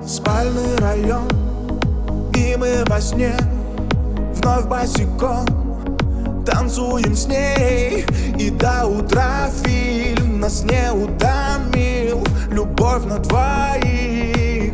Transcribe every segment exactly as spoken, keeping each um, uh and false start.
Спальный район, и мы во сне вновь босиком танцуем с ней. И до утра фильм нас не утомил. Любовь на двоих.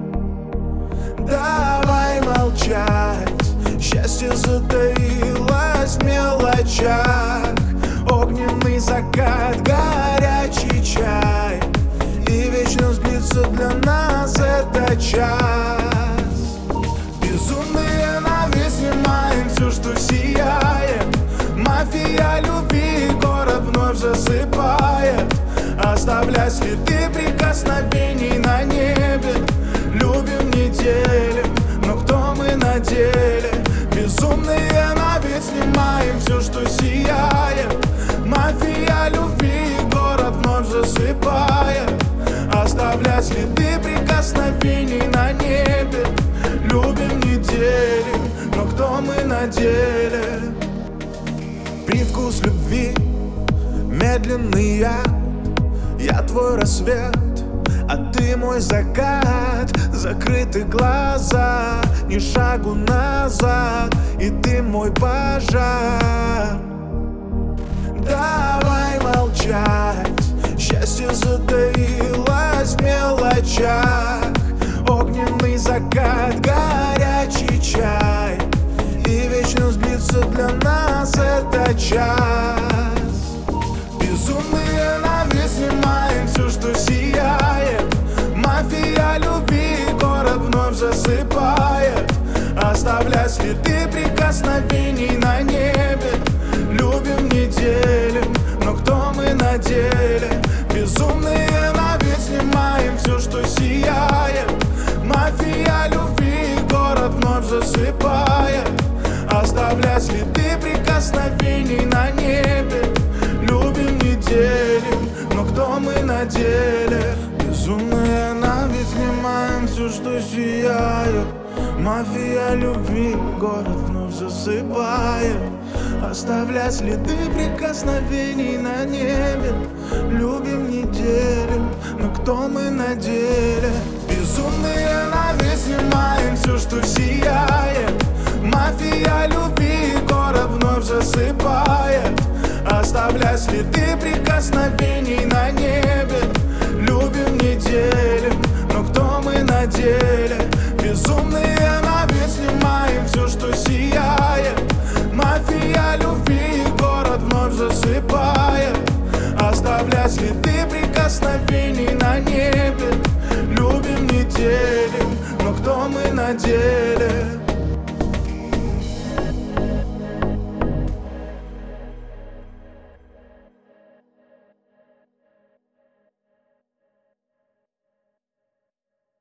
Давай молчать, счастье затаилось в мелочах. Огненный закат, горячий чай, и вечность длится для нас этот час. Безумные на весь снимаем все, что сияет. Мафия любви, город вновь засыпает, оставляя следы прикосновений на небе. Любим, не делим, но кто мы на деле? Безумные на вид снимаем все, что сияет. Мафия любви, город вновь засыпает, оставляя следы прикосновений на небе. Любим, не делим, но кто мы на деле? Привкус любви, медленный я. Я твой рассвет, а ты мой закат. Закрыты глаза, ни шагу назад, и ты мой пожар. Давай молчать, счастье затаилось в мелочах. Огненный закат, горячий чай, и вечность длится для нас этот час. Безумные на вид снимаем все, что сияет. Мафия любви, город вновь засыпает, оставляя следы прикосновений на небе. Любим, не делим, но кто мы на деле? Безумные на вид снимаем все, что сияет. Мафия любви, город вновь засыпает, оставляя следы прикосновений на небе. Любим, не делим, но кто мы на деле? Безумные на вид снимаем все, что сияет. Мафия любви, город вновь засыпает, оставляя следы прикосновений на небе. Любим, не делим, но кто мы на деле? Безумные на вид снимаем все, что сияет. Мафия любви, город вновь засыпает, оставляя следы прикосновений на небе. Любим, не делим, но кто мы на деле? Безумные на вид снимаем все, что сияет. Мафия любви, город вновь засыпает, оставляя следы прикосновений на небе. Любим, не делим, но кто мы на деле?